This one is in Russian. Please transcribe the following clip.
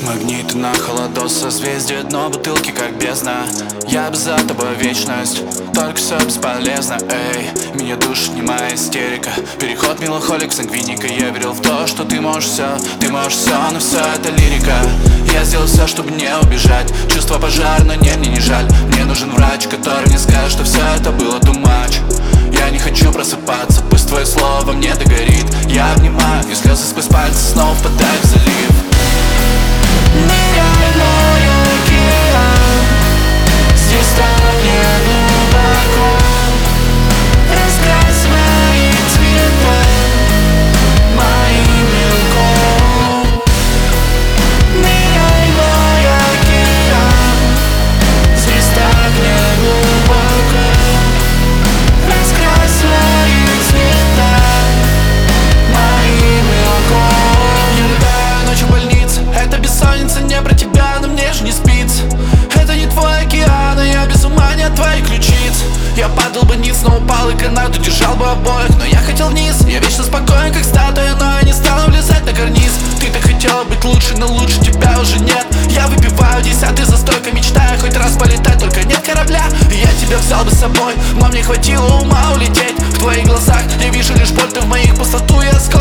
Магниты на холодос, созвездие, дно бутылки как бездна. Я бы за тобой вечность, только все бесполезно, эй. Меня душит немая истерика, переход меланхолик, сангвиника. Я верил в то, что ты можешь все, но все это лирика. Я сделал все, чтобы не убежать, чувство пожар, но нет, мне не жаль. Мне нужен врач, который мне скажет, что все это было too much. Я не хочу просыпаться, пусть твое слово мне догорит. Я обнимаю, и слезы сквозь пальцы снова впадают в залив. Ныряй в мой океан, здесь так не глубоко. Раскрась мои цвета моим мелком. Ныряй в мой океан, здесь так не глубоко. Раскрась мои цвета моим мелком. Я рыдаю ночью в больнице, это бессонница не про тебя, но мне же не спится. Это не твой океан, а я без ума не от твоих ключиц. Я падал бы ниц, но упал и канат удержал бы обоих. Но я хотел вниз, я вечно спокоен, как статуя, но я не стану влезать на карниз. Ты так хотела быть лучше, но лучше тебя уже нет. Я выпиваю десятый за стойкой, мечтая хоть раз полетать, только нет корабля. И я тебя взял бы с собой, но мне хватило ума улететь. В твоих глазах я вижу лишь боль, ты в моих пустоту и оскал.